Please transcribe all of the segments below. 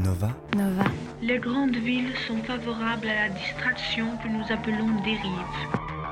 Nova. Nova. Les grandes villes sont favorables à la distraction que nous appelons dérive.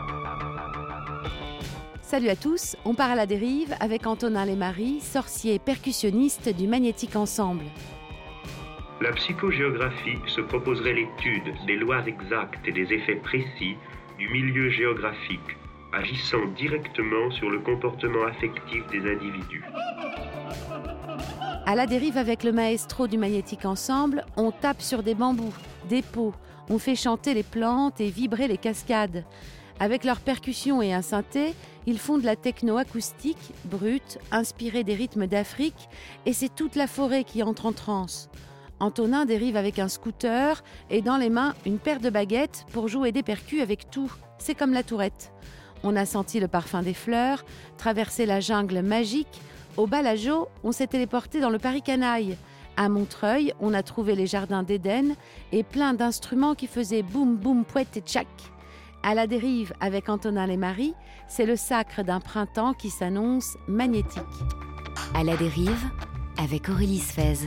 Salut à tous, on part à la dérive avec Antonin Lémarie, sorcier percussionniste du Magnétique Ensemble. La psychogéographie se proposerait l'étude des lois exactes et des effets précis du milieu géographique, agissant directement sur le comportement affectif des individus. À la dérive avec le maestro du Magnétique Ensemble, on tape sur des bambous, des pots, on fait chanter les plantes et vibrer les cascades. Avec leurs percussions et un synthé, ils font de la techno acoustique, brute, inspirée des rythmes d'Afrique, et c'est toute la forêt qui entre en transe. Antonin dérive avec un scooter et dans les mains une paire de baguettes pour jouer des percus avec tout. C'est comme la Tourette. On a senti le parfum des fleurs, traversé la jungle magique. Au Balageau, on s'est téléporté dans le Paris Canaille. À Montreuil, on a trouvé les jardins d'Éden et plein d'instruments qui faisaient boum boum pouette et tchac. À la dérive avec Antonin Lémarie, c'est le sacre d'un printemps qui s'annonce magnétique. À la dérive avec Aurélie Sfez.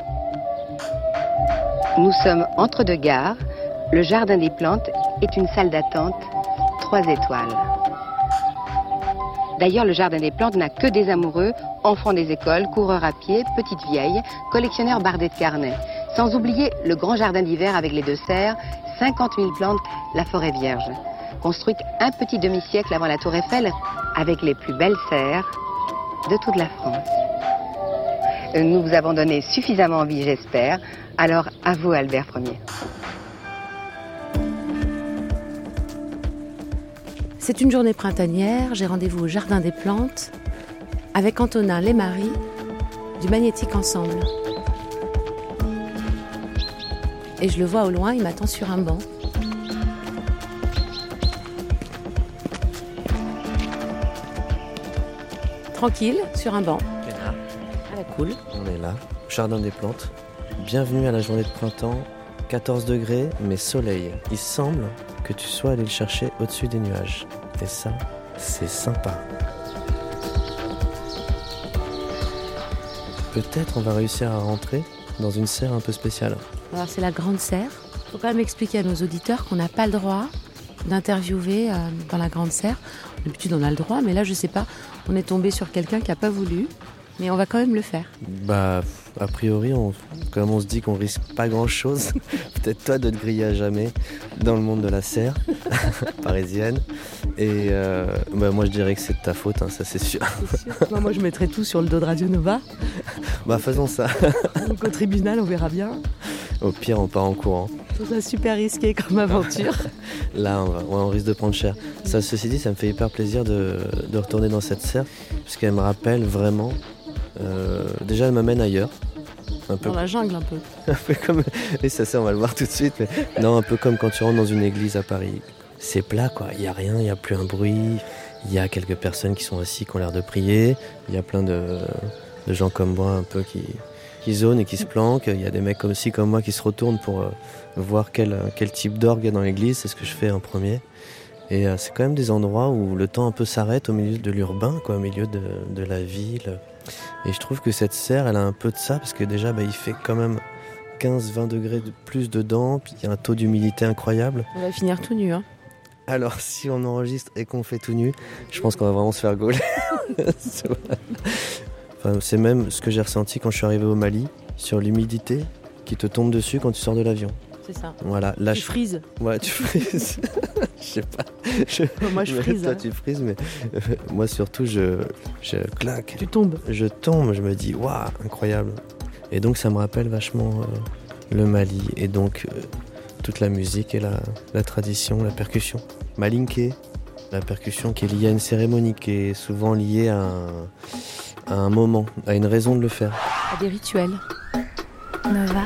Nous sommes entre deux gares. Le Jardin des Plantes est une salle d'attente 3 étoiles. D'ailleurs, le Jardin des Plantes n'a que des amoureux, enfants des écoles, coureurs à pied, petites vieilles, collectionneurs bardés de carnets. Sans oublier le grand jardin d'hiver avec les 2 serres, 50 000 plantes, la forêt vierge. Construite un petit demi-siècle avant la Tour Eiffel, avec les plus belles serres de toute la France. Nous vous avons donné suffisamment envie, j'espère. Alors, à vous, Albert Ier. C'est une journée printanière, j'ai rendez-vous au Jardin des Plantes avec Antonin Lémarie du Magnétique Ensemble. Et je le vois au loin, il m'attend sur un banc. Tranquille, sur un banc. À la cool. On est là, Jardin des Plantes. Bienvenue à la journée de printemps, 14 degrés, mais soleil. Il semble que tu sois allé le chercher au-dessus des nuages. Et ça, c'est sympa. Peut-être on va réussir à rentrer dans une serre un peu spéciale. Alors c'est la grande serre. Il faut quand même expliquer à nos auditeurs qu'on n'a pas le droit d'interviewer dans la grande serre. D'habitude on a le droit, mais là je sais pas. On est tombé sur quelqu'un qui n'a pas voulu. Mais on va quand même le faire. Bah, a priori, comme on se dit qu'on risque pas grand-chose, peut-être toi de te griller à jamais dans le monde de la serre parisienne. Et moi, je dirais que c'est de ta faute, hein, ça c'est sûr. C'est sûr. Moi, je mettrais tout sur le dos de Radio Nova. Bah, faisons ça. Donc au tribunal, on verra bien. Au pire, on part en courant. Tout ça super risqué comme aventure. Là, on risque de prendre cher. Ça, ceci dit, ça me fait hyper plaisir de retourner dans cette serre, parce qu'elle me rappelle vraiment... déjà elle m'amène ailleurs un peu dans la jungle un peu comme et ça on va le voir tout de suite mais... non, un peu comme quand tu rentres dans une église à Paris, c'est plat quoi, il y a rien, il y a plus un bruit, il y a quelques personnes qui sont assis qui ont l'air de prier, il y a plein de gens comme moi un peu qui zonent et qui se planquent, il y a des mecs comme moi qui se retournent pour voir quel type d'orgue il y a dans l'église, c'est ce que je fais en premier. Et c'est quand même des endroits où le temps un peu s'arrête au milieu de l'urbain, quoi, au milieu de la ville. Et je trouve que cette serre, elle a un peu de ça, parce que déjà, il fait quand même 15-20 degrés de plus dedans, puis il y a un taux d'humidité incroyable. On va finir tout nu, hein. Alors, si on enregistre et qu'on fait tout nu, je pense qu'on va vraiment se faire gauler. Enfin, c'est même ce que j'ai ressenti quand je suis arrivé au Mali, sur l'humidité qui te tombe dessus quand tu sors de l'avion. C'est ça. Voilà, là, tu frises. Ouais, tu frises. Je sais pas. Moi, je frise. Toi, tu frises, mais moi, surtout, je claque. Tu tombes. Je tombe, je me dis, waouh, incroyable. Et donc, ça me rappelle vachement le Mali. Et donc, toute la musique et la tradition, la percussion. Malinké, la percussion qui est liée à une cérémonie, qui est souvent liée à un moment, à une raison de le faire. À des rituels. Nova.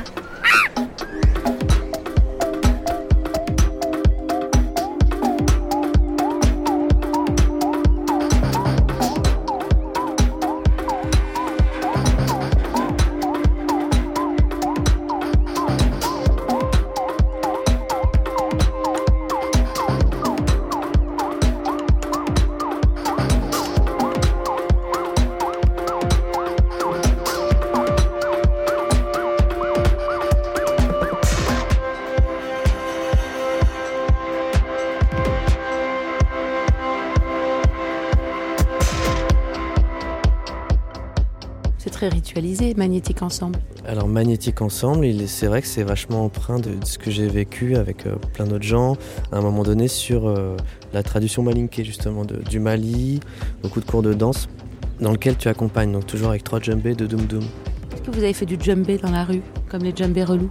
très ritualisé, Magnétique Ensemble. Alors Magnétique Ensemble, c'est vrai que c'est vachement empreint de ce que j'ai vécu avec plein d'autres gens à un moment donné sur la tradition malinké justement du Mali, beaucoup de cours de danse dans lequel tu accompagnes, donc toujours avec 3 djembés de Doum Doum. Est-ce que vous avez fait du djembé dans la rue, comme les djembés relous?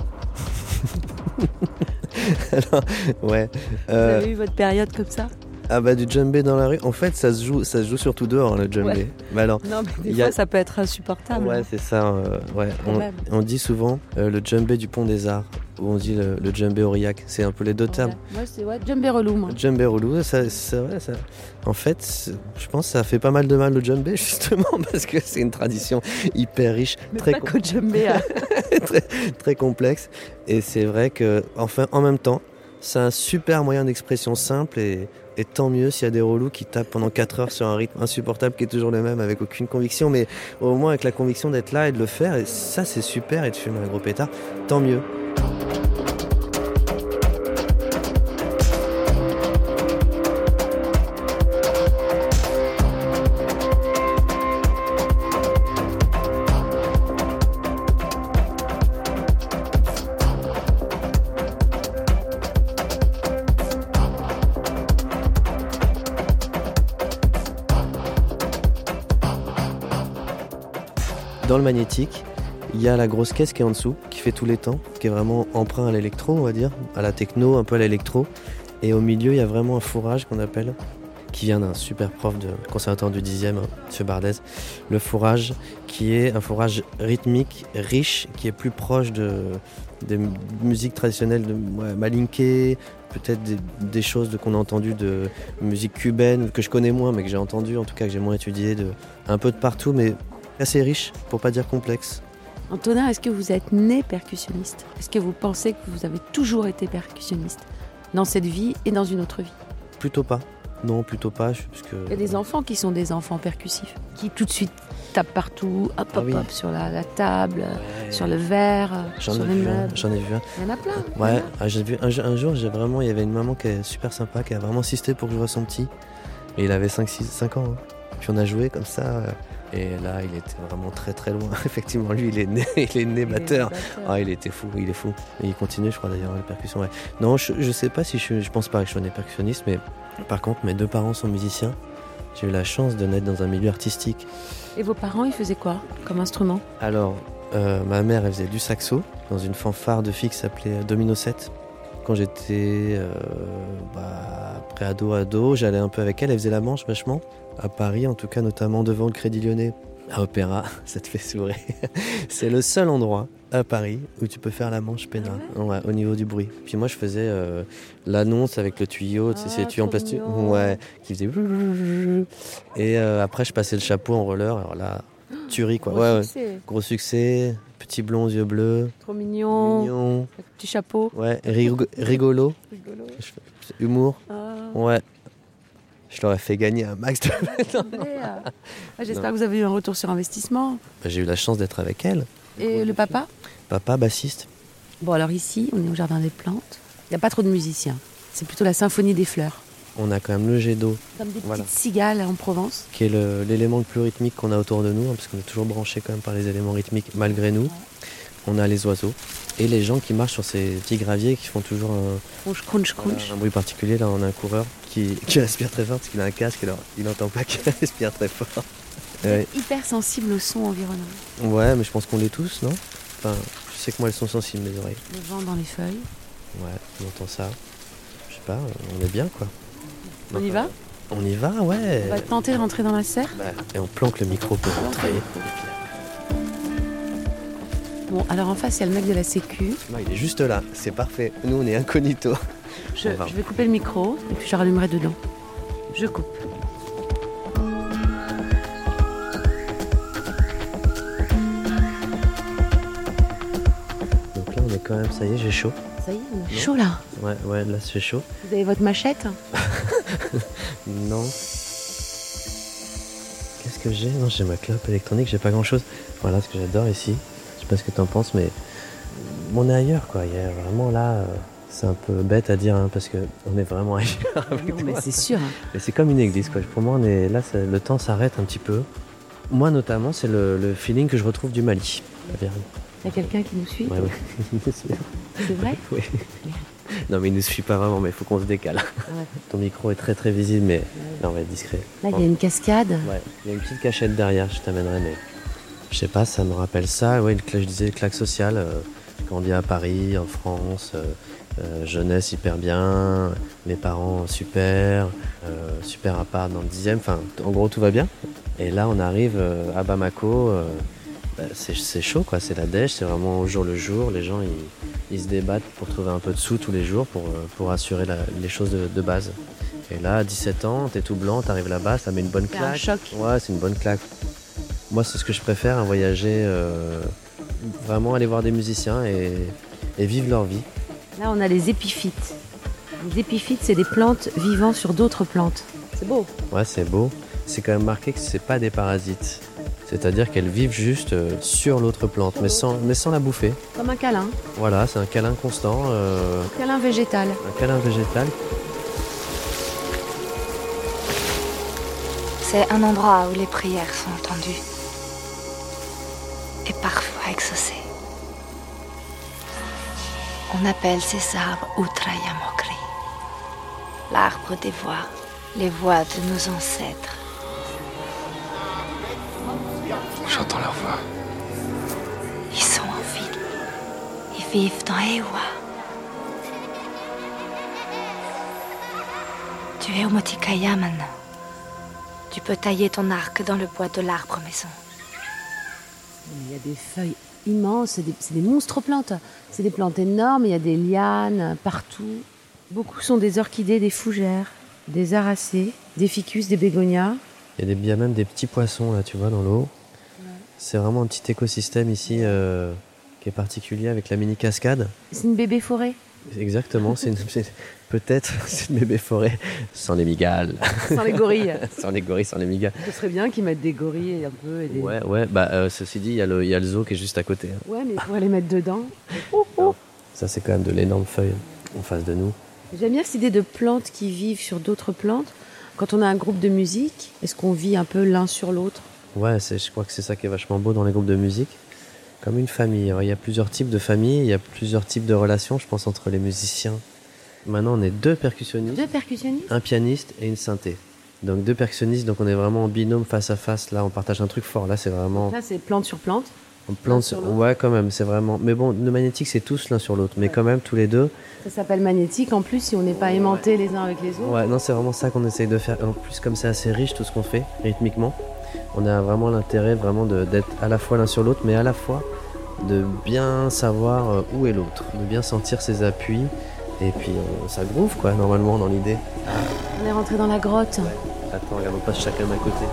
Alors, ouais. Vous avez eu votre période comme ça? Ah bah du djembé dans la rue, en fait ça se joue surtout dehors hein, le djembé. Ouais. Mais alors, non mais des fois ça peut être insupportable. Ouais c'est ça, ouais. On dit souvent le djembé du Pont des Arts, ou on dit le djembé Aurillac, c'est un peu les deux termes. Moi c'est djembé relou moi. Djembé relou, ça. En fait, je pense que ça fait pas mal de mal le djembé justement parce que c'est une tradition hyper riche, mais très pas qu'au djembé. très, très complexe. Et c'est vrai que, enfin, en même temps, c'est un super moyen d'expression simple et tant mieux s'il y a des relous qui tapent pendant 4 heures sur un rythme insupportable qui est toujours le même avec aucune conviction, mais au moins avec la conviction d'être là et de le faire, et ça c'est super, et de fumer un gros pétard, tant mieux. Dans le magnétique, il y a la grosse caisse qui est en dessous, qui fait tous les temps, qui est vraiment emprunt à l'électro, on va dire, à la techno, un peu à l'électro. Et au milieu, il y a vraiment un fourrage qu'on appelle, qui vient d'un super prof de conservatoire du 10e, M. Bardez. Le fourrage, qui est un fourrage rythmique, riche, qui est plus proche des musiques traditionnelles de malinké, peut-être des choses qu'on a entendues de musique cubaine, que je connais moins, mais que j'ai entendu, en tout cas que j'ai moins étudié, un peu de partout, mais assez riche, pour pas dire complexe. Antonin, est-ce que vous êtes né percussionniste? Est-ce que vous pensez que vous avez toujours été percussionniste dans cette vie et dans une autre vie? Plutôt pas. Non, plutôt pas. Parce que... Il y a des enfants qui sont des enfants percussifs, qui tout de suite tapent partout, hop, sur la table, ouais. Sur le verre, sur les meubles. J'en ai vu un. Il y en a plein. Ouais, j'ai vu un jour, il y avait une maman qui est super sympa, qui a vraiment insisté pour que je vois son petit. Et il avait 5 ans. Hein. Puis on a joué comme ça. Et là, il était vraiment très très loin. Effectivement, lui, il est né batteur. Ah, il était fou, il est fou. Et il continue, je crois d'ailleurs, les percussions. Ouais. Non, je sais pas si je pense pas que je sois né percussionniste, mais par contre, mes 2 parents sont musiciens. J'ai eu la chance de naître dans un milieu artistique. Et vos parents, ils faisaient quoi comme instrument? Alors, ma mère, elle faisait du saxo dans une fanfare de filles qui s'appelait Domino 7. Quand j'étais pré-ado, j'allais un peu avec elle. Elle faisait la manche vachement. À Paris, en tout cas, notamment devant le Crédit Lyonnais, à Opéra, ça te fait sourire. C'est le seul endroit à Paris où tu peux faire la manche peinard, ouais, au niveau du bruit. Puis moi, je faisais l'annonce avec le tuyau, ces tuyaux en plastique, ouais, qui faisait. Et après, je passais le chapeau en roller. Alors là, tuerie quoi. Gros succès. Petit blond aux yeux bleus. Trop mignon. Petit chapeau. Ouais, rigolo. Humour. Ouais. Je leur ai fait gagner un max de... J'espère que vous avez eu un retour sur investissement. J'ai eu la chance d'être avec elle. Et le papa? Papa, bassiste. Bon, alors ici, on est au Jardin des Plantes. Il n'y a pas trop de musiciens. C'est plutôt la symphonie des fleurs. On a quand même le jet d'eau. Comme des petites cigales en Provence. Qui est l'élément le plus rythmique qu'on a autour de nous, parce qu'on est toujours branché quand même par les éléments rythmiques malgré nous. Ouais. On a les oiseaux. Et les gens qui marchent sur ces petits graviers qui font toujours crunch. Un bruit particulier. Là, on a un coureur qui respire très fort parce qu'il a un casque, alors il n'entend pas qu'il respire très fort. Hyper sensible au son environnant. Ouais, mais je pense qu'on l'est tous, non? Enfin, je sais que moi, elles sont sensibles, mes oreilles. Le vent dans les feuilles. Ouais, on entend ça. Je sais pas, on est bien, quoi. On y va? On y va, ouais. On va tenter de rentrer dans la serre. Et on planque le micro pour rentrer. Bon, alors en face, il y a le mec de la Sécu. Non, il est juste là, c'est parfait. Nous, on est incognito. Je vais couper le micro et puis je rallumerai dedans. Je coupe. Donc là, on est quand même... Ça y est, j'ai chaud. Ça y est, on est chaud là. Ouais, là, c'est chaud. Vous avez votre machette? Non. Qu'est-ce que j'ai? Non, j'ai ma clope électronique, j'ai pas grand-chose. Voilà ce que j'adore ici. Je sais pas ce que t'en penses, mais on est ailleurs, quoi. Il y a vraiment là, c'est un peu bête à dire, hein, parce qu'on est vraiment ailleurs. Non, mais c'est sûr. Mais c'est comme une église, quoi. Pour moi, on est là, le temps s'arrête un petit peu. Moi notamment, c'est le feeling que je retrouve du Mali. Il y a quelqu'un qui nous suit? Ouais. C'est vrai? Oui. Non mais il ne nous suit pas vraiment, mais il faut qu'on se décale. Ouais. Ton micro est très très visible, mais là on va être discret. Là, il y a une cascade. Ouais, il y a une petite cachette derrière, je t'amènerai, mais je sais pas, ça me rappelle ça. Ouais, je disais claque sociale, quand on vit à Paris, en France, jeunesse hyper bien, mes parents super, super appart dans le 10e, enfin en gros tout va bien. Et là on arrive à Bamako, c'est chaud quoi, c'est la dèche, c'est vraiment au jour le jour, les gens ils se débattent pour trouver un peu de sous tous les jours pour assurer les choses de base. Et là, à 17 ans, t'es tout blanc, t'arrives là-bas, ça met une bonne C'est claque. un choc. Ouais, c'est une bonne claque. Moi, c'est ce que je préfère, voyager, vraiment aller voir des musiciens et vivre leur vie. Là, on a les épiphytes. Les épiphytes, c'est des plantes vivant sur d'autres plantes. C'est beau. Ouais, c'est beau. C'est quand même marqué que c'est pas des parasites. C'est-à-dire qu'elles vivent juste sur l'autre plante, mais sans la bouffer. Comme un câlin. Voilà, c'est un câlin constant. Un câlin végétal. Un câlin végétal. C'est un endroit où les prières sont entendues et parfois exaucées. On appelle ces arbres Utrayamokri, l'arbre des voix, les voix de nos ancêtres. J'entends leur voix. Ils sont en ville. Ils vivent dans Ewa. Tu es au Motikaya maintenant. Tu peux tailler ton arc dans le bois de l'arbre maison. Il y a des feuilles immenses, c'est des monstres plantes. C'est des plantes énormes, il y a des lianes partout. Beaucoup sont des orchidées, des fougères, des aracées, des ficus, des bégonias. Il y a même des petits poissons là, tu vois, dans l'eau. Ouais. C'est vraiment un petit écosystème ici qui est particulier avec la mini cascade. C'est une bébé forêt. Exactement, peut-être c'est une bébé forêt sans les migales. Sans les gorilles. Sans les gorilles, sans les migales. Ce serait bien qu'ils mettent des gorilles un peu. Et des... Ouais, ceci dit, il y a le zoo qui est juste à côté. Hein. Ouais, mais il faudrait les mettre dedans. Ça, c'est quand même de l'énorme feuille en face de nous. J'aime bien cette idée de plantes qui vivent sur d'autres plantes. Quand on a un groupe de musique, est-ce qu'on vit un peu l'un sur l'autre? Ouais, je crois que c'est ça qui est vachement beau dans les groupes de musique. Comme une famille. Alors, il y a plusieurs types de familles, il y a plusieurs types de relations, je pense, entre les musiciens. Maintenant, on est 2 percussionnistes. 2 percussionnistes? Un pianiste et une synthé. Donc 2 percussionnistes, donc on est vraiment en binôme face à face. Là, on partage un truc fort. Là, c'est vraiment... Donc là, c'est plante sur plante. Plante sur l'autre. Ouais, quand même, c'est vraiment... Mais bon, le magnétique, c'est tous l'un sur l'autre. Mais quand même, tous les deux... Ça s'appelle magnétique, en plus, si on n'est pas aimantés les uns avec les autres. Ouais, non, c'est vraiment ça qu'on essaye de faire. En plus, comme c'est assez riche, tout ce qu'on fait, rythmiquement, on a vraiment l'intérêt vraiment d'être à la fois l'un sur l'autre, mais à la fois de bien savoir où est l'autre, de bien sentir ses appuis, et puis ça groove quoi, normalement dans l'idée. On est rentré dans la grotte. Ouais. Attends, regarde, on passe chacun d'un côté.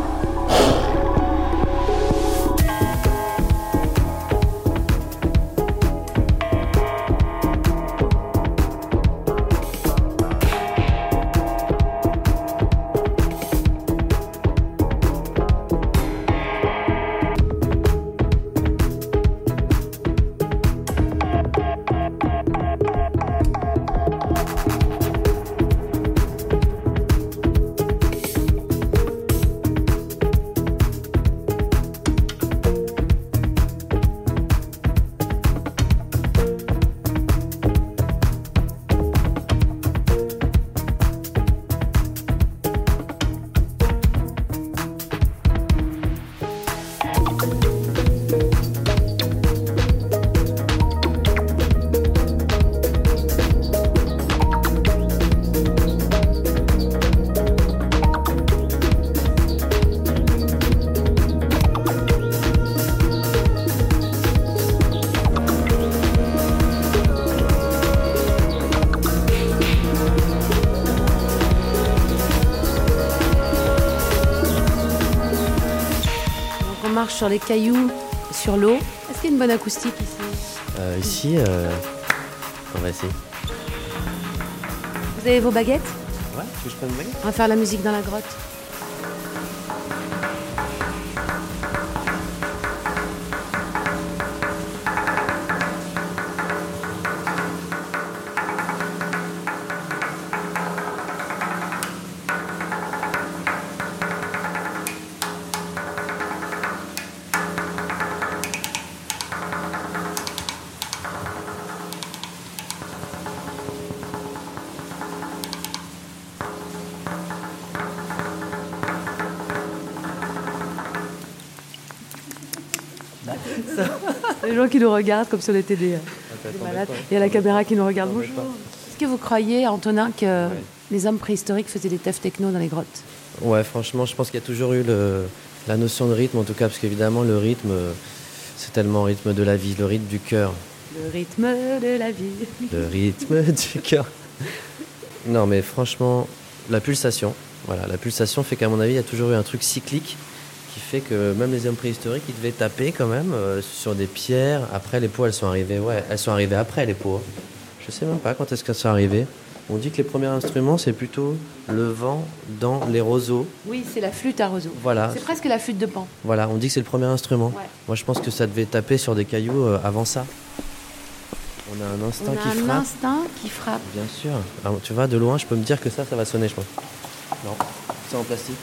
Sur les cailloux, sur l'eau. Est-ce qu'il y a une bonne acoustique ici? Ici, on va essayer. Vous avez vos baguettes? Ouais, tu veux que je prenne une baguette? On va faire la musique dans la grotte. Les gens qui nous regardent comme si on était des malades. Il y a la caméra qui nous regarde. Bonjour. Est-ce que vous croyez, Antonin, que les hommes préhistoriques faisaient des teufs techno dans les grottes? Ouais, franchement, je pense qu'il y a toujours eu la notion de rythme, en tout cas, parce qu'évidemment, le rythme, c'est tellement le rythme de la vie, le rythme du cœur. Le rythme de la vie. Le rythme du cœur. Non, mais franchement, la pulsation fait qu'à mon avis, il y a toujours eu un truc cyclique qui fait que même les hommes préhistoriques, ils devaient taper quand même sur des pierres. Après, les pots, elles sont arrivées après, les pots. Je sais même pas quand est-ce qu'elles sont arrivées. On dit que les premiers instruments, c'est plutôt le vent dans les roseaux. Oui, c'est la flûte à roseaux. Voilà. C'est presque la flûte de Pan. Voilà, on dit que c'est le premier instrument. Ouais. Moi, je pense que ça devait taper sur des cailloux avant ça. On a un instinct qui frappe. Un instinct qui frappe. Bien sûr. Alors, tu vois, de loin, je peux me dire que ça va sonner, je pense. Non, c'est en plastique.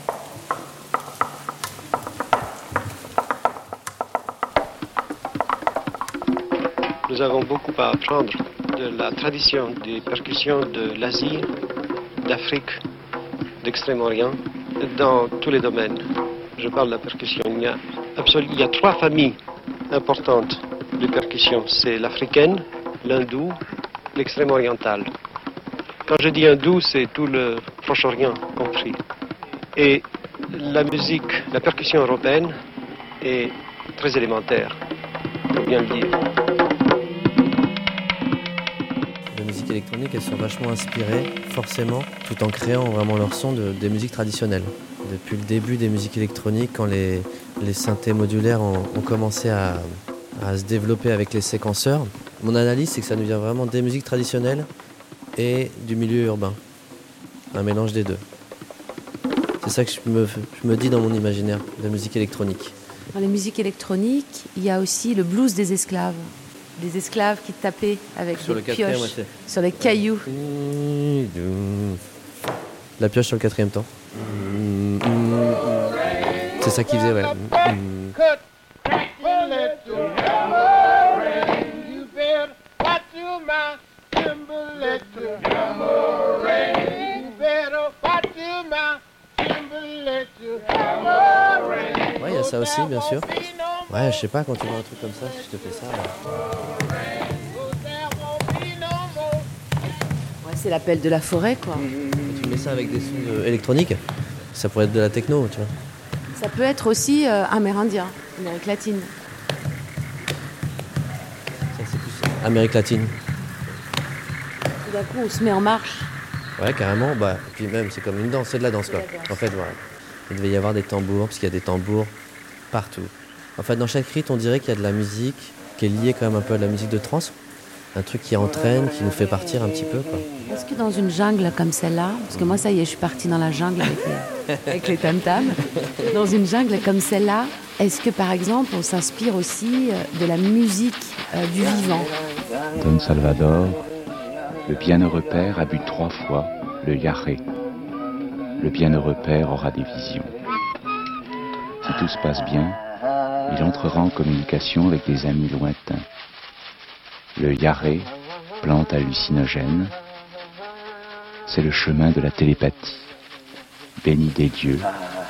Nous avons beaucoup à apprendre de la tradition des percussions de l'Asie, d'Afrique, d'Extrême-Orient, dans tous les domaines. Je parle de la percussion. Il y a 3 familles importantes de percussions. C'est l'africaine, l'hindou, l'extrême-orientale. Quand je dis hindou, c'est tout le Proche-Orient compris. Et la musique, la percussion européenne est très élémentaire, pour bien le dire. Les musiques électroniques, elles sont vachement inspirées, forcément, tout en créant vraiment leur son des musiques traditionnelles. Depuis le début des musiques électroniques, quand les synthés modulaires ont commencé à se développer avec les séquenceurs, mon analyse, c'est que ça nous vient vraiment des musiques traditionnelles et du milieu urbain. Un mélange des deux. C'est ça que je me dis dans mon imaginaire de musique électronique. Dans les musiques électroniques, il y a aussi le blues des esclaves. Des esclaves qui tapaient avec des pioches sur les cailloux. La pioche sur le 4e temps. C'est ça qu'ils faisaient, ouais. Ouais, il y a ça aussi, bien sûr. Ouais, je sais pas, quand tu vois un truc comme ça, si je te fais ça... Ouais, c'est l'appel de la forêt, quoi. Tu mets ça avec des sons électroniques, ça pourrait être de la techno, tu vois. Ça peut être aussi amérindien, Amérique latine. Ça, c'est plus Amérique latine. Tout d'un coup, on se met en marche. Ouais, carrément. Bah, et puis même, c'est comme une danse, c'est de la danse, quoi. En fait, voilà. Il devait y avoir des tambours, parce qu'il y a des tambours partout. En fait, dans chaque rite, on dirait qu'il y a de la musique qui est liée quand même un peu à de la musique de trance. Un truc qui entraîne, qui nous fait partir un petit peu, quoi. Est-ce que dans une jungle comme celle-là, parce que moi, ça y est, je suis partie dans la jungle avec les tam-tams. Dans une jungle comme celle-là, est-ce que, par exemple, on s'inspire aussi de la musique du vivant? Don Salvador, le bienheureux père a bu 3 fois le yaré. Le bienheureux père aura des visions. Si tout se passe bien, il entrera en communication avec des amis lointains. Le yaré, plante hallucinogène, c'est le chemin de la télépathie. Béni des dieux.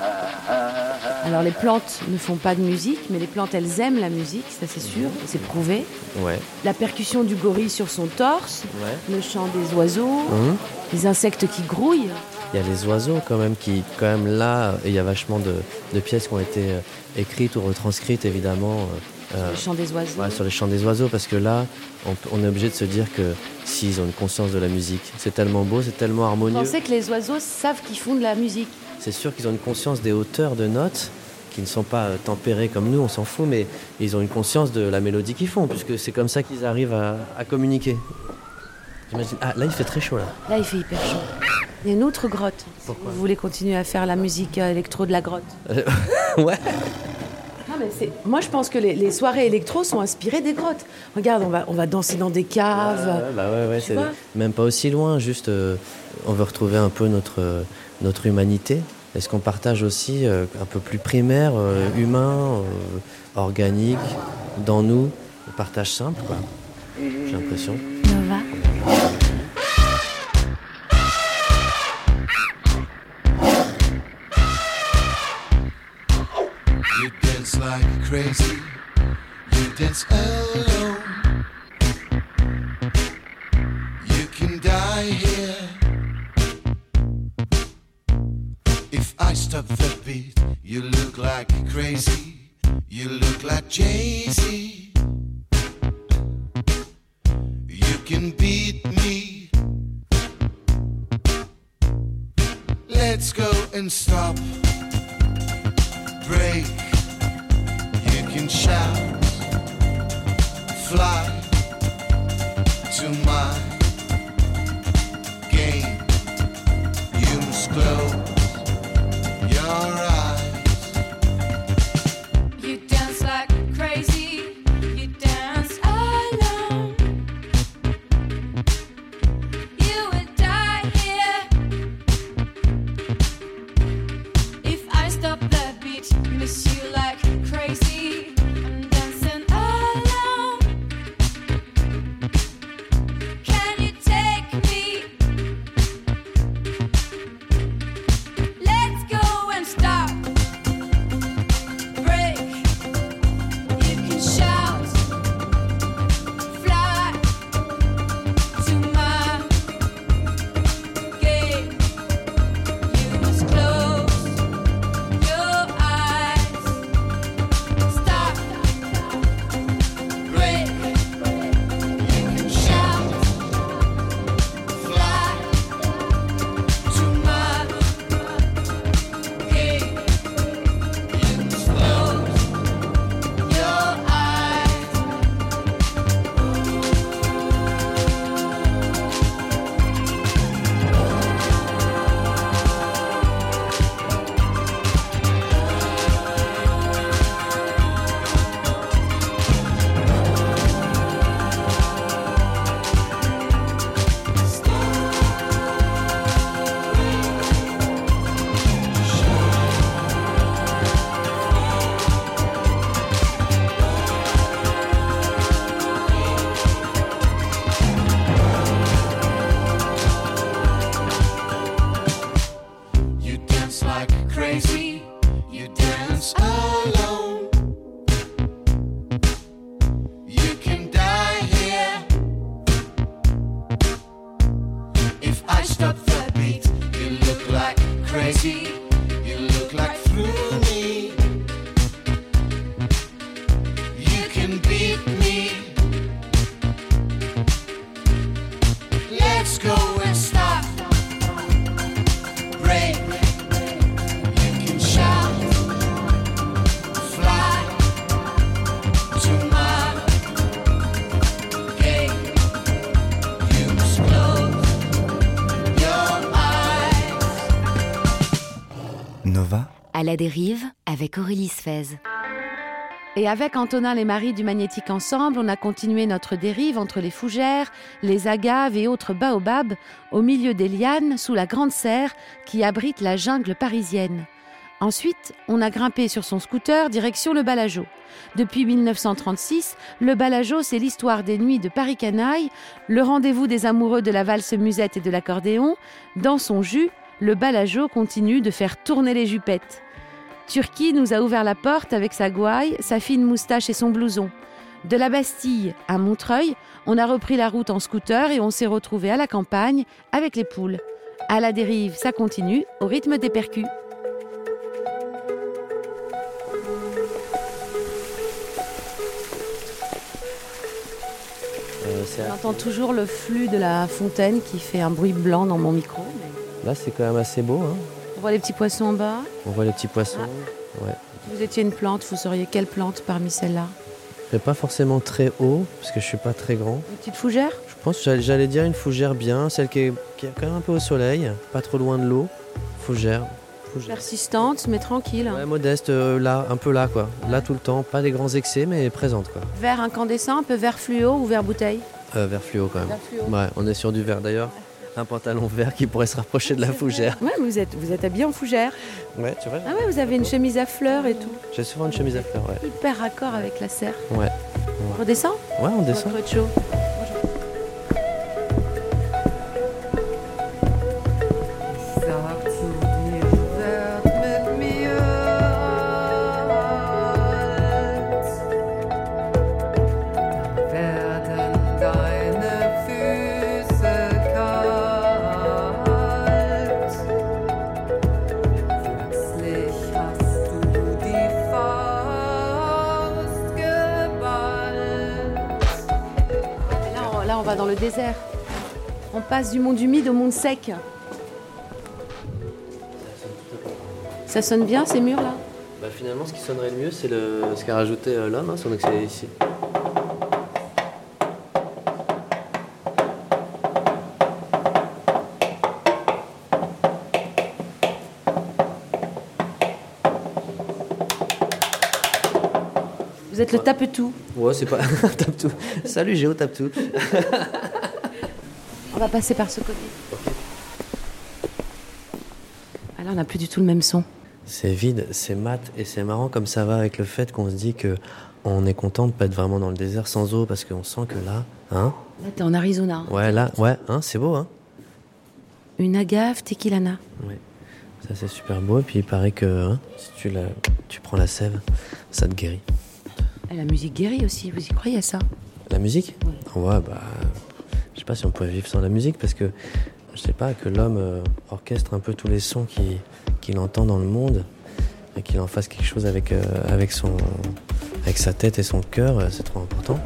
Alors les plantes ne font pas de musique, mais les plantes, elles aiment la musique, ça c'est sûr, c'est prouvé. Ouais. La percussion du gorille sur son torse, ouais. Le chant des oiseaux, les insectes qui grouillent. Il y a les oiseaux quand même là, et il y a vachement de pièces qui ont été écrites ou retranscrites évidemment. Le chant des oiseaux. Ouais, sur les chants des oiseaux, parce que là, on est obligé de se dire que s'ils ont une conscience de la musique, c'est tellement beau, c'est tellement harmonieux. Vous pensez que les oiseaux savent qu'ils font de la musique? C'est sûr qu'ils ont une conscience des hauteurs de notes, qui ne sont pas tempérées comme nous, on s'en fout, mais ils ont une conscience de la mélodie qu'ils font, puisque c'est comme ça qu'ils arrivent à communiquer. J'imagine. Ah, là, il fait très chaud, là. Là, il fait hyper chaud. Il y a une autre grotte. Pourquoi? Vous voulez continuer à faire la musique électro de la grotte? Ouais. Non, mais moi, je pense que les soirées électro sont inspirées des grottes. Regarde, on va danser dans des caves. Ouais, c'est même pas aussi loin. Juste, on veut retrouver un peu notre humanité. Est-ce qu'on partage aussi un peu plus primaire, humain, organique, dans nous, le partage simple, quoi. J'ai l'impression. Nova. You dance like crazy. You dance alone. You can die here. If I stop the beat, you look like crazy. You look like Jay-Z. You can beat me. Let's go and stop. Break. You can shout. Fly to my game. You must close your eyes. You dance like crazy. You dance alone. You will die here. If I stop the beat, miss you like crazy. I'm dancing alone. Can you take me? Let's go and stop. Break. You can shout. Fly to my game. You must close your eyes. Stop. Break. You can shout. Fly to my game. You must close your eyes. You dance like crazy. You dance alone. You can die here. If I stop the beat, you look like crazy. You look like through me. You can beat me. Let's go and stop. Break. You can shout. Fly to my game. You must close your eyes. Nova. À la dérive avec Aurélie Sfez. Et avec Antonin Lesmarie du Magnétique Ensemble, on a continué notre dérive entre les fougères, les agaves et autres baobabs, au milieu des lianes, sous la grande serre qui abrite la jungle parisienne. Ensuite, on a grimpé sur son scooter direction le Balageau. Depuis 1936, le Balageau, c'est l'histoire des nuits de Paris Canaille, le rendez-vous des amoureux de la valse musette et de l'accordéon. Dans son jus, le Balageau continue de faire tourner les jupettes. Turquie nous a ouvert la porte avec sa gouaille, sa fine moustache et son blouson. De la Bastille à Montreuil, on a repris la route en scooter et on s'est retrouvés à la campagne avec les poules. À la dérive, ça continue au rythme des percus. On entend toujours le flux de la fontaine qui fait un bruit blanc dans mon micro. Là, c'est quand même assez beau. Hein. On voit les petits poissons en bas. On voit les petits poissons. Ouais. Vous étiez une plante, vous seriez quelle plante parmi celles-là? Je ne pas forcément très haut, parce que je ne suis pas très grand. Une petite fougère? Je pense que j'allais dire une fougère bien, celle qui est quand même un peu au soleil, pas trop loin de l'eau. Fougère. Persistante, mais tranquille. Ouais, modeste, là, un peu là, quoi. Là tout le temps, pas des grands excès, mais présente, quoi. Vert incandescent, un peu vert fluo ou vert bouteille? Vert fluo, quand même. Vert fluo. Ouais, on est sur du vert, d'ailleurs. Un pantalon vert qui pourrait se rapprocher de la fougère. Ouais, vous êtes habillé en fougère. Ouais, tu vois. Ah ouais, vous avez une chemise à fleurs et tout. J'ai souvent une chemise à fleurs, ouais. Hyper raccord avec la serre. Ouais. On redescend? Ouais, on descend. Votre chaud. va dans le désert. On passe du monde humide au monde sec. Ça sonne bien ces murs là? Bah finalement, ce qui sonnerait le mieux, c'est ce qu'a rajouté l'homme, son accès ici. Vous êtes le tape-tout. Ouais, c'est pas tape-tout. Salut Géo, tape-tout. On va passer par ce côté. Ah là, on n'a plus du tout le même son. C'est vide, c'est mat et c'est marrant comme ça va avec le fait qu'on se dit que on est content de pas être vraiment dans le désert sans eau parce qu'on sent que là, hein. Là, t'es en Arizona. Ouais, là, ouais, hein, c'est beau, hein. Une agave tequilana. Ouais, ça c'est super beau et puis il paraît que hein, si tu prends la sève, ça te guérit. Et la musique guérit aussi, vous y croyez à ça? La musique? Ouais, bah, je sais pas si on pourrait vivre sans la musique parce que je sais pas, que l'homme orchestre un peu tous les sons qu'il entend dans le monde et qu'il en fasse quelque chose avec sa tête et son cœur, c'est trop important.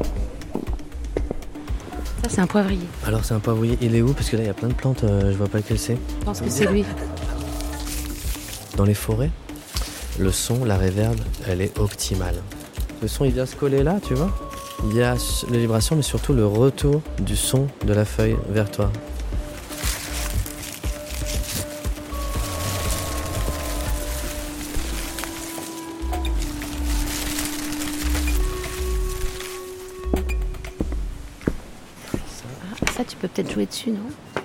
Ça, c'est un poivrier. Alors, c'est un poivrier, il est où? Parce que là, il y a plein de plantes, je vois pas lequel c'est. Je pense que c'est lui. Dans les forêts, le son, la réverb, elle est optimale. Le son, il vient se coller là, tu vois. Il y a les vibrations, mais surtout le retour du son de la feuille vers toi. Ça, tu peux peut-être jouer dessus, non?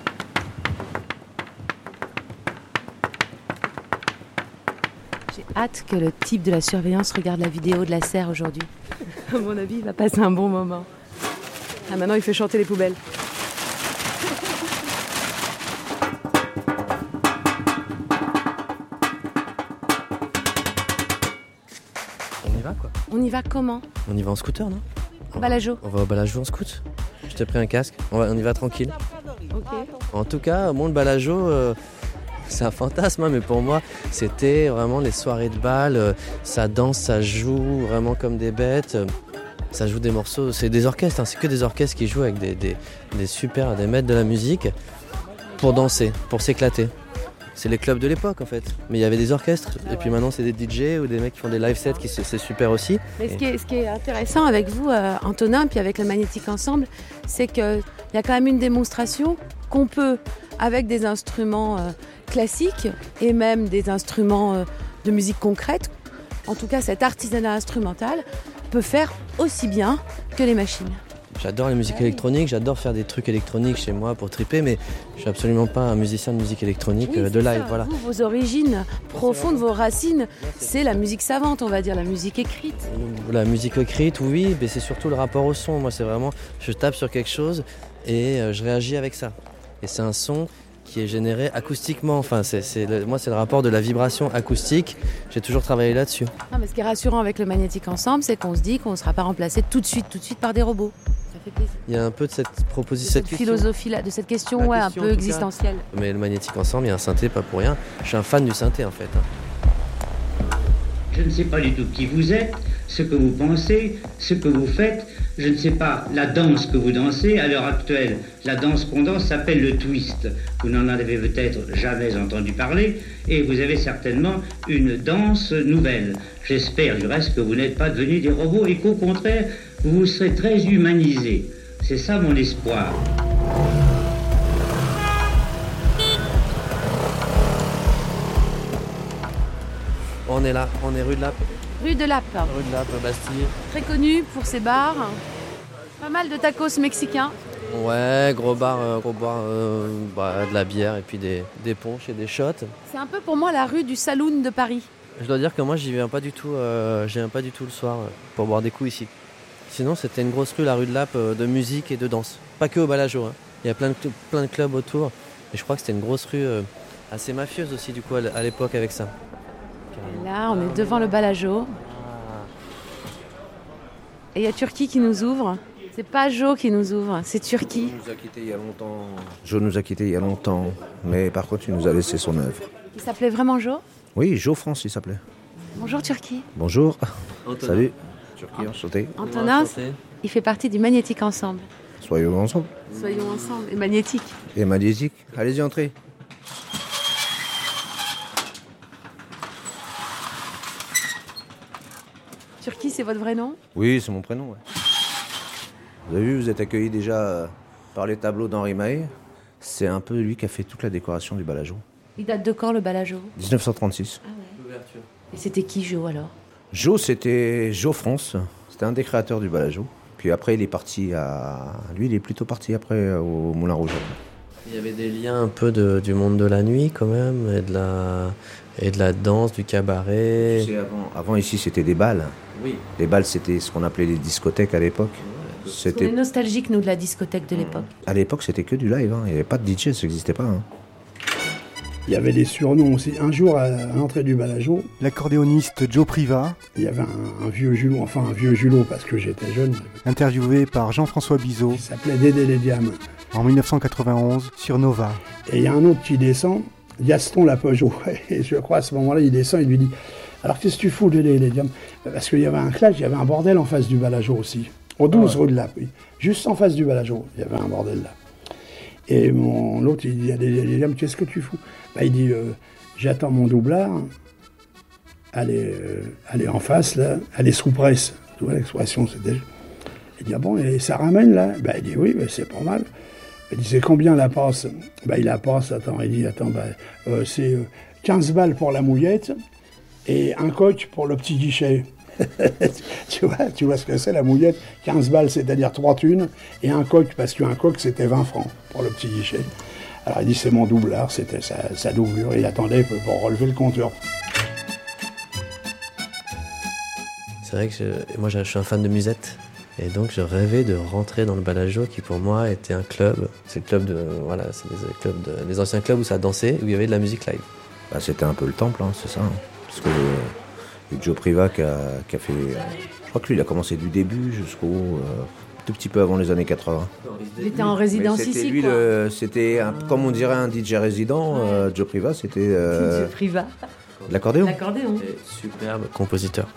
J'ai hâte que le type de la surveillance regarde la vidéo de la serre aujourd'hui. À mon avis, il va passer un bon moment. Ah, maintenant, il fait chanter les poubelles. On y va, quoi. On y va comment? On y va en scooter, non? Balajo. On va au Balajo en scoot. Je t'ai pris un casque, on y va tranquille. Ok. En tout cas, moi, le Balajo, c'est un fantasme, hein, mais pour moi, c'était vraiment les soirées de bal. Ça danse, ça joue vraiment comme des bêtes. Ça joue des morceaux, c'est des orchestres, hein, c'est que des orchestres qui jouent avec des maîtres de la musique pour danser, pour s'éclater. C'est les clubs de l'époque en fait. Mais il y avait des orchestres et puis maintenant c'est des DJ ou des mecs qui font des live sets, c'est super aussi. Mais ce qui est intéressant avec vous, Antonin, puis avec le Magnétique Ensemble, c'est qu'il y a quand même une démonstration qu'on peut, avec des instruments classiques et même des instruments de musique concrète, en tout cas cet artisanat instrumental, peut faire aussi bien que les machines. J'adore la musique électronique, j'adore faire des trucs électroniques chez moi pour triper, mais je suis absolument pas un musicien de musique électronique de live. Voilà. Vous, vos origines profondes, vos racines, c'est la musique savante, on va dire, la musique écrite. La musique écrite, oui, mais c'est surtout le rapport au son. Moi, c'est vraiment, je tape sur quelque chose et je réagis avec ça. Et c'est un son qui est généré acoustiquement. Enfin, moi, c'est le rapport de la vibration acoustique. J'ai toujours travaillé là-dessus. Non, mais ce qui est rassurant avec le Magnétique Ensemble, c'est qu'on se dit qu'on ne sera pas remplacé tout de suite par des robots. Ça fait plaisir. Il y a un peu de cette proposition, cette philosophie-là, de cette question, un peu existentielle. Mais le Magnétique Ensemble, il y a un synthé, pas pour rien. Je suis un fan du synthé, en fait. Je ne sais pas du tout qui vous êtes, ce que vous pensez, ce que vous faites. Je ne sais pas la danse que vous dansez. À l'heure actuelle, la danse qu'on danse s'appelle le twist. Vous n'en avez peut-être jamais entendu parler et vous avez certainement une danse nouvelle. J'espère du reste que vous n'êtes pas devenus des robots et qu'au contraire, vous serez très humanisés. C'est ça mon espoir. On est là, on est rue de Lappe. Rue de Lappe. Rue de Lappe, Bastille. Très connu pour ses bars. Pas mal de tacos mexicains. Ouais, gros bar, de la bière et puis des punchs et des shots. C'est un peu pour moi la rue du saloon de Paris. Je dois dire que moi j'y viens pas du tout le soir pour boire des coups ici. Sinon c'était une grosse rue, la rue de Lappe, de musique et de danse. Pas que au Balajo, hein. Il y a plein de clubs autour. Et je crois que c'était une grosse rue assez mafieuse aussi du coup à l'époque avec ça. Et là on est devant le Balajo. Et il y a Turquie qui nous ouvre. C'est pas Jo qui nous ouvre, c'est Turquie. Jo nous a quittés il y a longtemps. Jo nous a quittés il y a longtemps. Mais par contre, il nous a laissé son œuvre. Il s'appelait vraiment Jo ? Oui, Jo France, il s'appelait. Bonjour Turquie. Bonjour. Antonin. Salut. Turquie, enchanté. Antonin, il fait partie du Magnétique Ensemble. Soyons ensemble. Soyons ensemble. Et magnétique. Et magnétique. Allez-y, entrez. Turki, c'est votre vrai nom? Oui, c'est mon prénom. Ouais. Vous avez vu, vous êtes accueillis déjà par les tableaux d'Henri Mahé. C'est un peu lui qui a fait toute la décoration du Balageau. Il date de quand, le Balageau? 1936. Ah ouais. L'ouverture. Et c'était qui, Jo, alors? Jo, c'était Jo France. C'était un des créateurs du Balageau. Puis après, il est parti à... Lui, il est plutôt parti après au Moulin Rouge. Il y avait des liens un peu du monde de la nuit, quand même, et de la danse, du cabaret. Tu sais, avant ici, c'était des bals. Oui. Les bals, c'était ce qu'on appelait les discothèques à l'époque. On est nostalgique, nous, de la discothèque de l'époque. À l'époque, c'était que du live. Il n'y avait pas de DJ, ça n'existait pas. Il y avait des surnoms aussi. Un jour, à l'entrée du Balageau, l'accordéoniste Joe Privat, il y avait un vieux Julot, enfin un vieux Julot parce que j'étais jeune, interviewé par Jean-François Bizot, qui s'appelait Dédé les Diams, en 1991 sur Nova. Et il y a un autre qui descend, Gaston Lapeugeot. Et je crois à ce moment-là, il descend et lui dit « Alors qu'est-ce que tu fous, Dédé les Diams ?» Parce qu'il y avait un clash, il y avait un bordel en face du Balageau aussi, au 12 rue de Lappe, juste en face du Balageau, il y avait un bordel là. Et l'autre, il dit à Dédé les Diams « Qu'est-ce que tu fous ?» Il dit j'attends mon doublard, elle est en face là, elle est sous presse. Tu vois l'expression, c'est déjà. Il dit ah bon, et ça ramène là? Il dit oui, c'est pas mal. Il dit c'est combien la passe? Il la passe, il dit c'est 15 balles pour la mouillette et un coq pour le petit guichet. tu vois ce que c'est la mouillette? 15 balles, c'est-à-dire 3 thunes, et un coq, parce qu'un coq c'était 20 francs pour le petit guichet. Alors il dit c'est mon doublard, c'était sa doublure, il attendait pour relever le compteur. C'est vrai que moi je suis un fan de musette, et donc je rêvais de rentrer dans le Balageau qui pour moi était un club. C'est le club les anciens clubs où ça dansait, où il y avait de la musique live. C'était un peu le temple, c'est ça. Parce que Joe Privat qui a fait... je crois que lui il a commencé du début jusqu'au... tout petit peu avant les années 80. Il était en résidence ici, lui, c'était, comme on dirait un DJ résident, Joe Privat, c'était... Joe Privat. L'accordéon. L'accordéon. Superbe compositeur.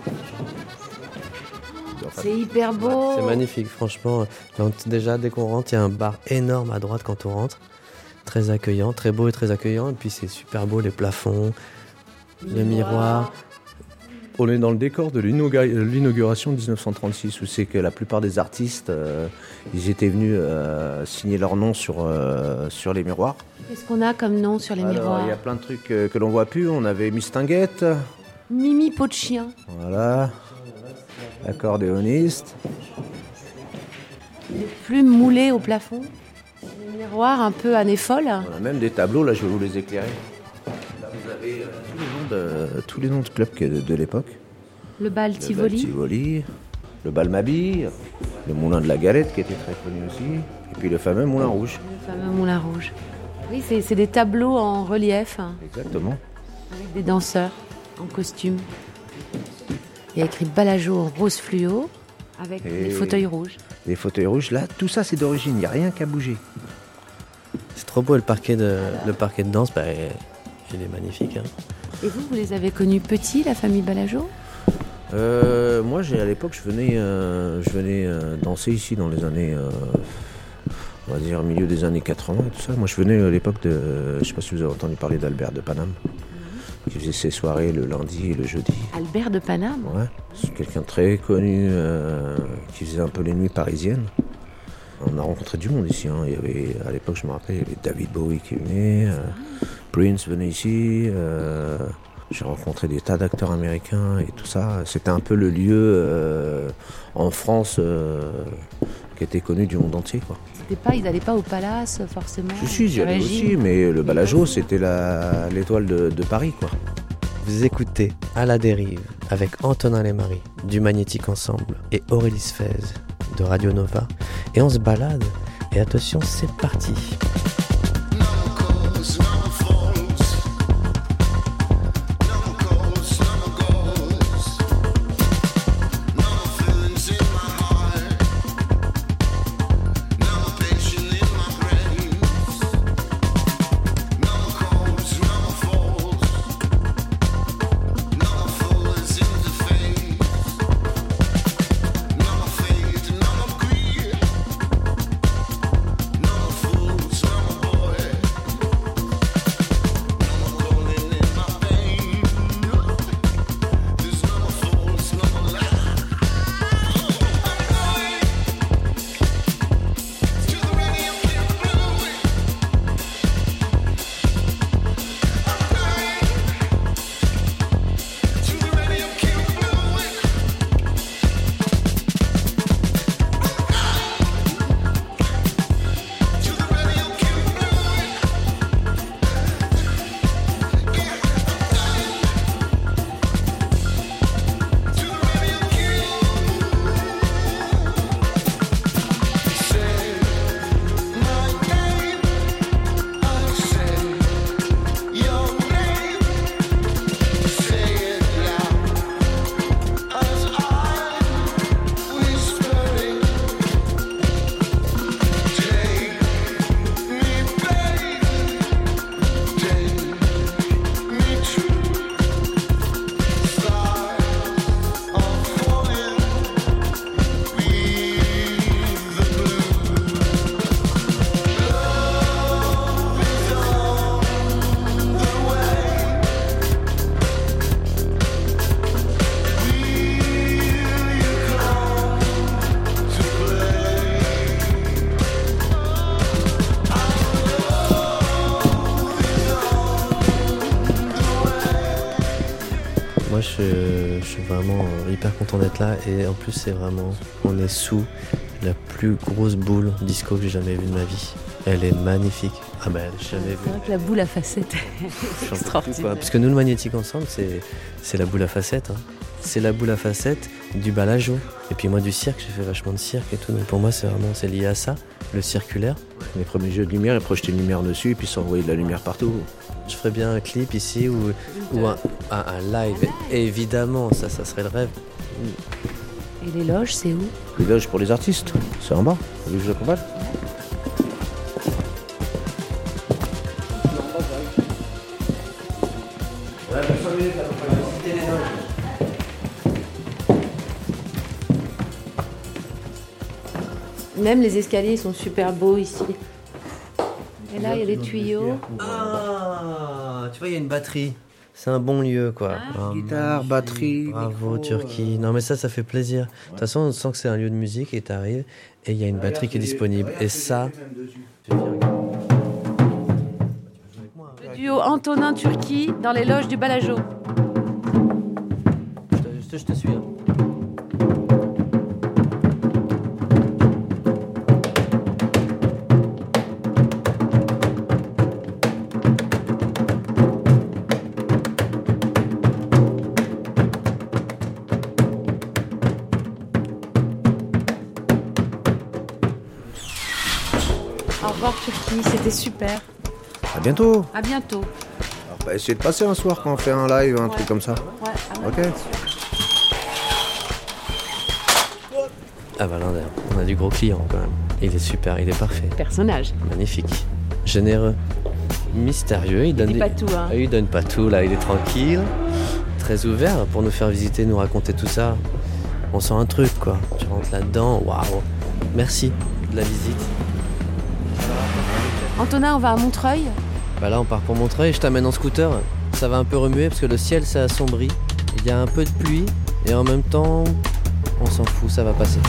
C'est hyper beau. C'est magnifique, franchement. Déjà, dès qu'on rentre, il y a un bar énorme à droite quand on rentre. Très accueillant, très beau et très accueillant. Et puis c'est super beau, les plafonds, le miroir. On est dans le décor de l'inauguration de 1936, où c'est que la plupart des artistes, ils étaient venus signer leur nom sur les miroirs. Qu'est-ce qu'on a comme nom sur les miroirs? Il y a plein de trucs que l'on voit plus. On avait Mustinguette. Mimi Peau de Chien. Voilà. Accordéoniste. Des plumes moulées au plafond. Des miroirs un peu années folles. On a même des tableaux, là je vais vous les éclairer. Là vous avez tous les noms de clubs de l'époque. Le bal Tivoli. Le bal Mabille, le Moulin de la Galette qui était très connu aussi, et puis le fameux Moulin Rouge. Le fameux Moulin Rouge. Oui, c'est des tableaux en relief. Exactement. Avec des danseurs en costume. Il y a écrit Balageau en rose fluo, avec des fauteuils rouges. Des fauteuils rouges, là, tout ça c'est d'origine, il n'y a rien qu'à bouger. C'est trop beau, le parquet de danse, il est magnifique. Et vous les avez connus petits, la famille Balageau? Moi, à l'époque, je venais danser ici dans les années, on va dire, milieu des années 80 et tout ça. Moi, je venais à l'époque je ne sais pas si vous avez entendu parler d'Albert de Paname, qui faisait ses soirées le lundi et le jeudi. Albert de Paname? Ouais, c'est quelqu'un de très connu, qui faisait un peu les nuits parisiennes. On a rencontré du monde ici. Il y avait, à l'époque, je me rappelle, il y avait David Bowie qui venait, Prince venait ici. J'ai rencontré des tas d'acteurs américains et tout ça. C'était un peu le lieu en France qui était connu du monde entier, quoi. Ils n'allaient pas au Palace, forcément? Si, j'y allais aussi, mais le Balageau, c'était l'étoile de Paris, quoi. Vous écoutez À la dérive avec Antonin Lémarie du Magnétique Ensemble et Aurélie Sfez de Radio Nova. Et on se balade. Et attention, c'est parti. Moi, je suis vraiment hyper content d'être là. Et en plus, on est sous la plus grosse boule disco que j'ai jamais vue de ma vie. Elle est magnifique. Ah ben, j'ai jamais vu. C'est vrai que la boule à facettes est extraordinaire. Parce que nous, le Magnétique Ensemble, c'est la boule à facettes. Hein. C'est la boule à facettes du balajo. Et puis moi, du cirque, j'ai fait vachement de cirque et tout. Donc pour moi, c'est lié à ça, le circulaire. Les premiers jeux de lumière, ils projetaient une lumière dessus et puis ça envoyait de la lumière partout. Je ferais bien un clip ici ou un live. Et évidemment, ça serait le rêve. Et les loges, c'est où? Les loges pour les artistes, c'est en bas. Vous voulez que je le accompagne? Même les escaliers sont super beaux ici. Et là, il y a des tuyaux. Ah, tu vois, il y a une batterie. C'est un bon lieu, quoi. Guitare, batterie. Bravo, Turquie. Non, mais ça fait plaisir. De toute façon, on sent que c'est un lieu de musique et t'arrives et il y a une batterie qui est disponible. Et ça. Le duo Antonin-Turquie dans les loges du Balajo. Je te suis. Hein. Au revoir Turquie, c'était super. À bientôt. À bientôt. Alors, bah, essayez de passer un soir quand on fait un live, un truc comme ça. Ouais, ok. Ah bah là, on a du gros client quand même. Il est super, il est parfait. Personnage. Magnifique. Généreux. Mystérieux. Il donne pas tout, hein. Il donne pas tout, là. Il est tranquille. Très ouvert pour nous faire visiter, nous raconter tout ça. On sent un truc, quoi. Tu rentres là-dedans. Waouh. Merci de la visite. Antonin, on va à Montreuil. Bah là, on part pour Montreuil. Je t'amène en scooter. Ça va un peu remuer parce que le ciel s'est assombri. Il y a un peu de pluie. Et en même temps, on s'en fout, ça va passer.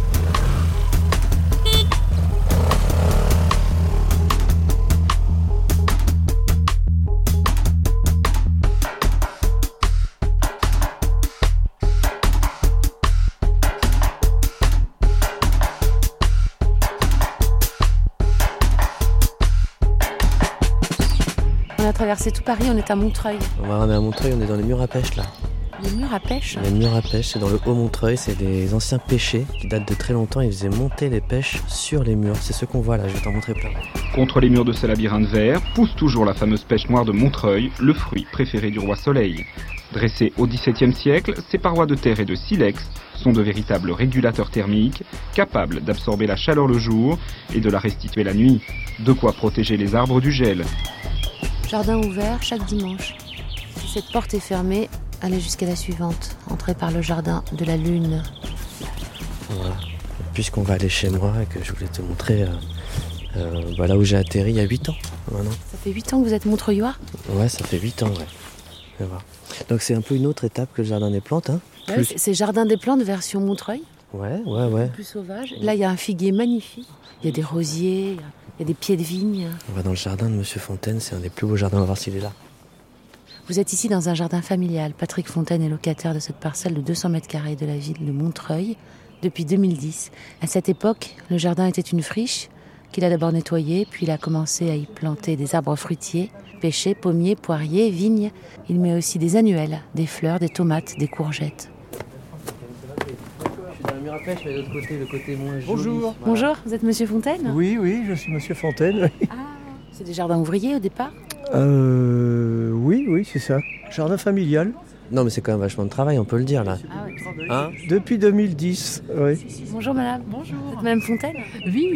On a traversé tout Paris, on est à Montreuil. On est à Montreuil, on est dans les murs à pêche là. Les murs à pêche? Les murs à pêche, c'est dans le Haut-Montreuil, c'est des anciens pêchers qui datent de très longtemps. Ils faisaient monter les pêches sur les murs. C'est ce qu'on voit là, je vais t'en montrer plein. Contre les murs de ce labyrinthe vert, pousse toujours la fameuse pêche noire de Montreuil, le fruit préféré du roi Soleil. Dressées au XVIIe siècle, ces parois de terre et de silex sont de véritables régulateurs thermiques, capables d'absorber la chaleur le jour et de la restituer la nuit. De quoi protéger les arbres du gel. Jardin ouvert chaque dimanche. Si cette porte est fermée, allez jusqu'à la suivante. Entrez par le jardin de la Lune. Voilà. Puisqu'on va aller chez moi et que je voulais te montrer là où j'ai atterri il y a 8 ans maintenant. Ça fait 8 ans que vous êtes Montreuillois? Ouais, ça fait 8 ans, ouais. Ça va. Donc c'est un peu une autre étape que le jardin des plantes. Hein. Ouais, c'est Jardin des plantes version Montreuil. Ouais. Plus sauvage. Là, il y a un figuier magnifique. Il y a des rosiers, il y a des pieds de vigne. On va dans le jardin de Monsieur Fontaine, c'est un des plus beaux jardins, on va voir s'il est là. Vous êtes ici dans un jardin familial. Patrick Fontaine est locataire de cette parcelle de 200 mètres carrés de la ville de Montreuil depuis 2010. À cette époque, le jardin était une friche qu'il a d'abord nettoyée, puis il a commencé à y planter des arbres fruitiers, pêchers, pommiers, poiriers, vignes. Il met aussi des annuelles, des fleurs, des tomates, des courgettes. Je suis dans le mur à pêche, mais de l'autre côté, le côté moins joli. Bonjour. Voilà. Bonjour, vous êtes Monsieur Fontaine? Oui, je suis Monsieur Fontaine. Ah, c'est des jardins ouvriers au départ? Oui, c'est ça. Jardin familial. Non, mais c'est quand même vachement de travail, on peut le dire là. Ah ouais. Hein? Depuis 2010, oui. Bonjour madame. Bonjour. Vous êtes Madame Fontaine? Oui.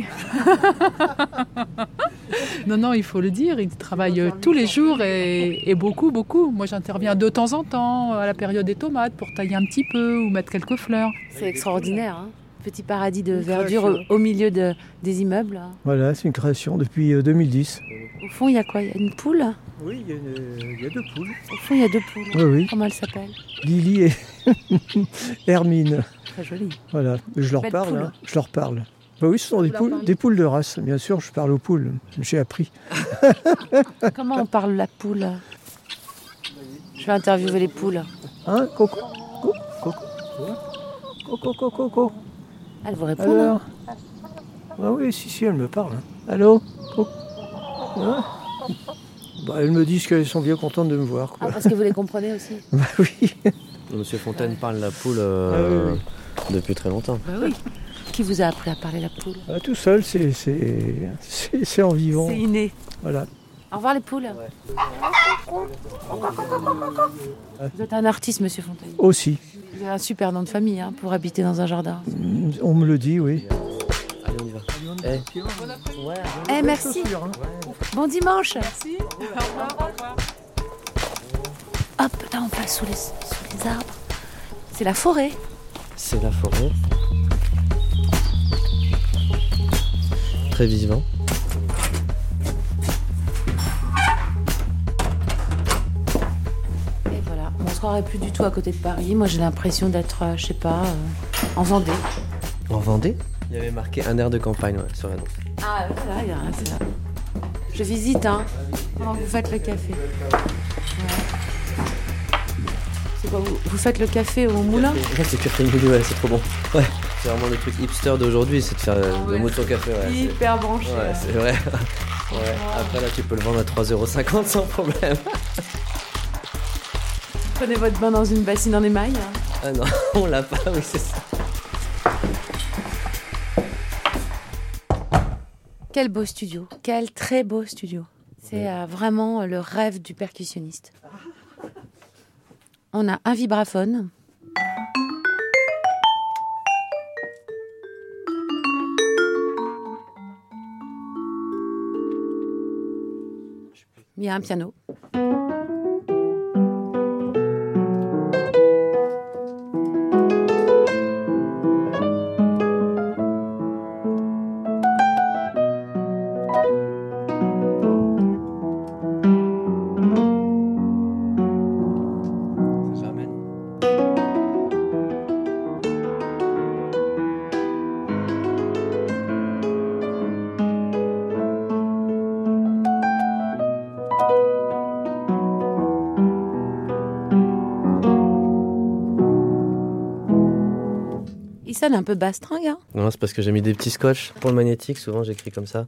Non, il faut le dire, il travaille tous les jours et beaucoup. Moi, j'interviens de temps en temps à la période des tomates pour tailler un petit peu ou mettre quelques fleurs. C'est extraordinaire, hein. Petit paradis de verdure au milieu des immeubles. Voilà, c'est une création depuis 2010. Au fond, il y a quoi? Il y a une poule? Oui, il y a 2 poules. Au fond, il y a 2 poules. Oui. Comment elles s'appellent? Lily et Hermine. Très joli. Voilà, je leur parle. Poule. Hein. Je leur parle. Bah oui, ce sont des poules de race. Bien sûr, je parle aux poules. J'ai appris. Comment on parle la poule? Je vais interviewer les poules. Hein, Coco? Coco? Coco, Coco, Coco. Elle vous répond. Alors? Ah oui, si, elle me parle. Hein. Allô? Coco? Hein? Bah, elles me disent qu'elles sont bien contentes de me voir. Quoi. Ah, parce que vous les comprenez aussi. Bah oui. Monsieur Fontaine parle la poule oui. depuis très longtemps. Bah oui. Qui vous a appris à parler la poule? Ah, tout seul, c'est en vivant. C'est inné. Voilà. Au revoir les poules. Vous êtes un artiste, monsieur Fontaine. Aussi. Vous avez un super nom de famille hein, pour habiter dans un jardin. On me le dit, oui. Allez, on y va. Merci. Bon dimanche. Merci. Au revoir. Hop, là on passe sous les arbres. C'est la forêt. C'est la forêt. Très vivant. Et voilà, on se croirait plus du tout à côté de Paris. Moi j'ai l'impression d'être, je sais pas, en Vendée. En Vendée? Il y avait marqué un air de campagne sur l'annonce. Ah voilà, c'est là. Je visite, hein, pendant que vous faites le café. Ouais. C'est quoi, vous faites le café au moulin? Ouais, c'est café moulu, ouais, c'est trop bon. Ouais, c'est vraiment le truc hipster d'aujourd'hui, c'est de faire le mouton café. Ouais, hyper branché. Ouais, c'est vrai. Ouais. Après là, tu peux le vendre à 3,50 € sans problème. Prenez votre bain dans une bassine en émail. Ah non, on l'a pas, oui, c'est ça. Quel beau studio, quel très beau studio. C'est vraiment le rêve du percussionniste. On a un vibraphone. Il y a un piano. Il sonne un peu bastringue, hein? Non, c'est parce que j'ai mis des petits scotch pour le magnétique, souvent j'écris comme ça.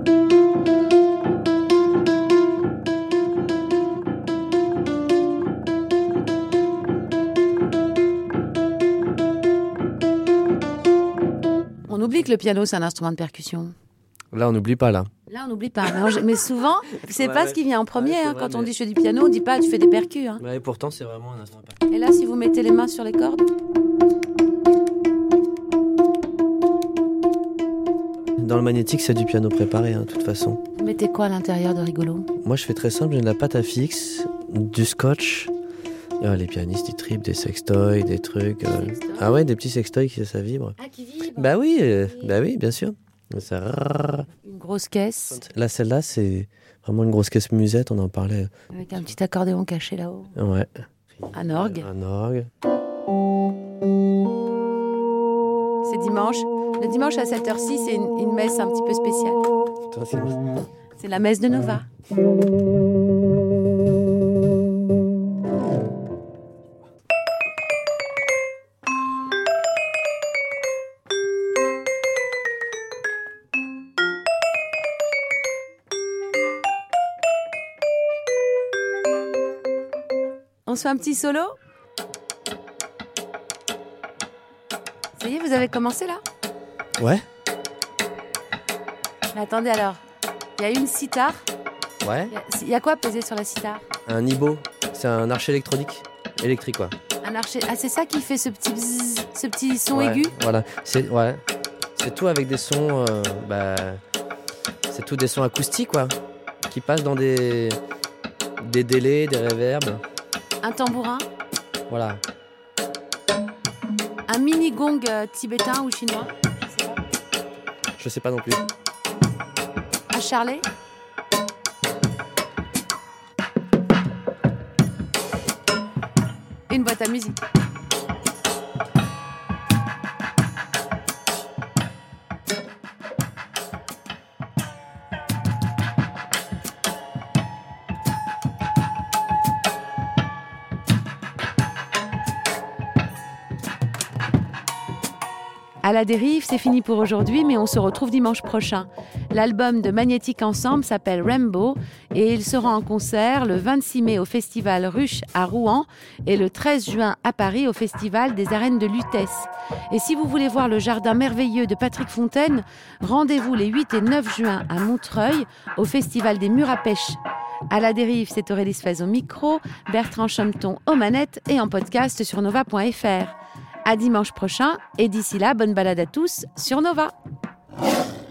On oublie que le piano c'est un instrument de percussion. Là, on n'oublie pas, là. Là, on n'oublie pas. Mais souvent, c'est pas ce qui vient en premier. Ouais, hein. vrai, Quand on mais- dit je fais du piano, on dit pas tu fais des percus. Hein. Ouais, et pourtant, c'est vraiment un instrument. Et là, si vous mettez les mains sur les cordes, Dans le magnétique, c'est du piano préparé, hein, de toute façon. vous mettez quoi à l'intérieur de rigolo? Moi, je fais très simple, j'ai de la pâte à fixe, du scotch. Les pianistes, ils tripent des sextoys, des trucs. Ah ouais, des petits sextoys qui ça vibre. Ah, qui vibre. Bah oui, bien sûr. Ça... Une grosse caisse Là, celle-là, c'est vraiment une grosse caisse musette, on en parlait. avec un petit accordéon caché là-haut. Ouais. Un orgue. Un orgue. C'est dimanche. Le dimanche à 7h06, c'est une messe un petit peu spéciale. Putain, c'est... C'est la messe de Nova. On se fait un petit solo? Ça y est, vous avez commencé là? Ouais. Mais attendez alors, il y a une sitar. Ouais. Il y a quoi posé sur la sitar? Un Ibo, c'est un archer électronique. Électrique, quoi. Un archer. Ah, c'est ça qui fait ce petit bzzz, ce petit son Ouais, aigu? Voilà. C'est tout avec des sons. C'est tout des sons acoustiques, quoi. Qui passent dans des délais, des reverbs. Un tambourin? Voilà. Un mini gong tibétain ou chinois? Je sais pas non plus. Un charlet? Et une boîte à musique. À la dérive, c'est fini pour aujourd'hui, mais on se retrouve dimanche prochain. L'album de Magnétique Ensemble s'appelle Rainbow et il sera en concert le 26 mai au Festival Ruche à Rouen et le 13 juin à Paris au Festival des Arènes de Lutèce. Et si vous voulez voir le jardin merveilleux de Patrick Fontaine, rendez-vous les 8 et 9 juin à Montreuil au Festival des Murs à Pêche. À la dérive, c'est Aurélie Sfez au micro, Bertrand Chometon aux manettes et en podcast sur nova.fr. À dimanche prochain et d'ici là, bonne balade à tous sur Nova.